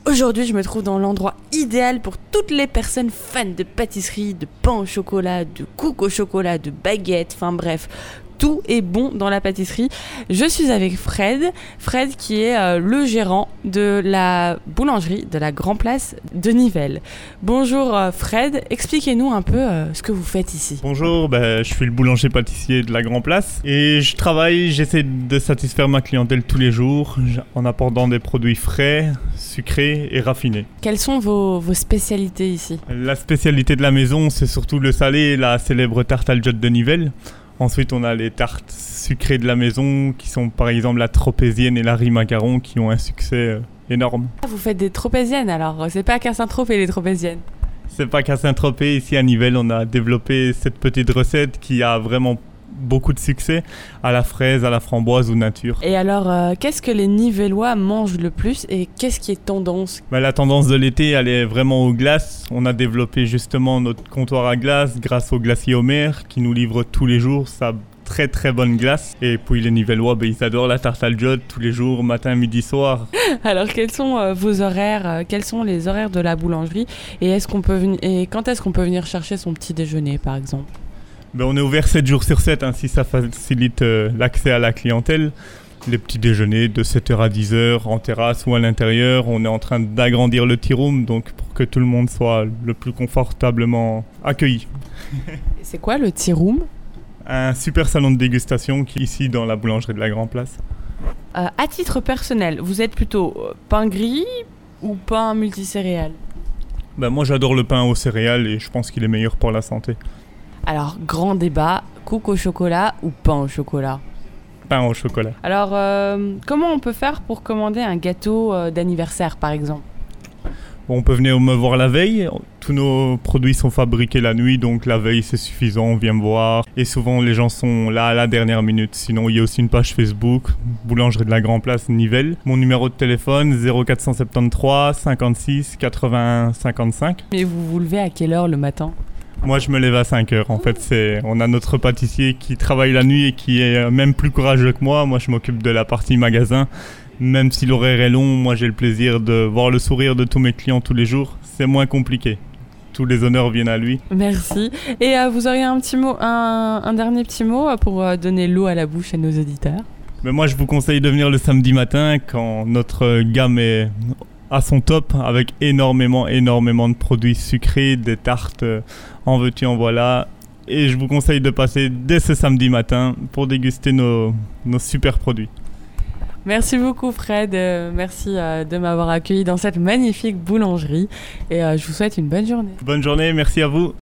Aujourd'hui, je me trouve dans l'endroit idéal pour toutes les personnes fans de pâtisserie, de pain au chocolat, de cookies au chocolat, de baguettes, enfin bref, tout est bon dans la pâtisserie. Je suis avec Fred qui est le gérant de la boulangerie de la Grand Place de Nivelles. Bonjour Fred, expliquez-nous un peu ce que vous faites ici. Bonjour, je suis le boulanger pâtissier de la Grand Place et j'essaie de satisfaire ma clientèle tous les jours en apportant des produits frais, sucrés et raffinés. Quelles sont vos spécialités ici ? La spécialité de la maison, c'est surtout le salé et la célèbre tarte al jott de Nivelles. Ensuite, on a les tartes sucrées de la maison qui sont par exemple la tropézienne et la riz macaron qui ont un succès énorme. Vous faites des tropéziennes alors, c'est pas qu'à Saint-Tropez les tropéziennes ? C'est pas qu'à Saint-Tropez, ici à Nivelles, on a développé cette petite recette qui a vraiment beaucoup de succès à la fraise, à la framboise ou nature. Et alors, qu'est-ce que les Nivellois mangent le plus et qu'est-ce qui est tendance ? La tendance de l'été, elle est vraiment aux glaces. On a développé justement notre comptoir à glace grâce au glacier Homer qui nous livre tous les jours sa très très bonne glace. Et puis les Nivellois, ils adorent la tarte al jott tous les jours, matin, midi, soir. Alors quels sont vos horaires ? Quels sont les horaires de la boulangerie ? Et quand est-ce qu'on peut venir chercher son petit déjeuner par exemple ? On est ouvert 7 jours sur 7, ainsi ça facilite l'accès à la clientèle. Les petits déjeuners de 7h à 10h en terrasse ou à l'intérieur. On est en train d'agrandir le tea room donc pour que tout le monde soit le plus confortablement accueilli. C'est quoi le tea room ? Un super salon de dégustation qui est ici dans la boulangerie de la Grand Place. À titre personnel, vous êtes plutôt pain gris ou pain multicéréales ? Moi j'adore le pain aux céréales et je pense qu'il est meilleur pour la santé. Alors, grand débat, cookies au chocolat ou pain au chocolat ? Pain au chocolat. Alors, comment on peut faire pour commander un gâteau d'anniversaire, par exemple ? On peut venir me voir la veille. Tous nos produits sont fabriqués la nuit, donc la veille, c'est suffisant. On vient me voir. Et souvent, les gens sont là à la dernière minute. Sinon, il y a aussi une page Facebook, Boulangerie de la Grand Place, Nivelles. Mon numéro de téléphone, 0473 56 81 55. Et vous vous levez à quelle heure le matin ? Moi, je me lève à 5h. En fait, on a notre pâtissier qui travaille la nuit et qui est même plus courageux que moi. Moi, je m'occupe de la partie magasin. Même si l'horaire est long, moi, j'ai le plaisir de voir le sourire de tous mes clients tous les jours. C'est moins compliqué. Tous les honneurs viennent à lui. Merci. Et vous auriez un dernier petit mot pour donner l'eau à la bouche à nos auditeurs ? Moi, je vous conseille de venir le samedi matin quand notre gamme est à son top, avec énormément de produits sucrés, des tartes, en veux-tu, en voilà. Et je vous conseille de passer dès ce samedi matin pour déguster nos super produits. Merci beaucoup Fred, merci de m'avoir accueilli dans cette magnifique boulangerie et je vous souhaite une bonne journée. Bonne journée, merci à vous.